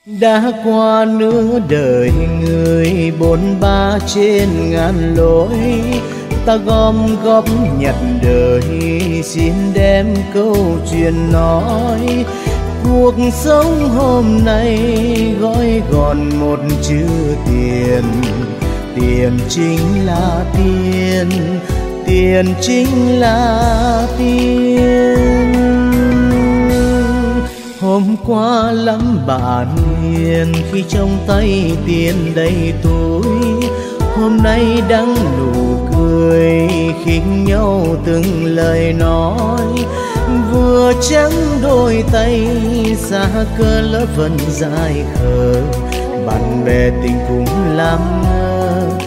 Đã qua nửa đời người bôn ba trên ngàn lối, ta gom góp nhặt đời xin đem câu chuyện nói. Cuộc sống hôm nay gói gọn một chữ tiền, tiền chính là tiền, tiền chính là tiền. Hôm qua lắm bạn hiền khi trong tay tiền đầy túi, hôm nay đắng nụ cười khinh nhau từng lời nói. Vừa trắng đôi tay xa cơ lớp vẫn dài khờ, bạn bè tình cũng làm ngơ.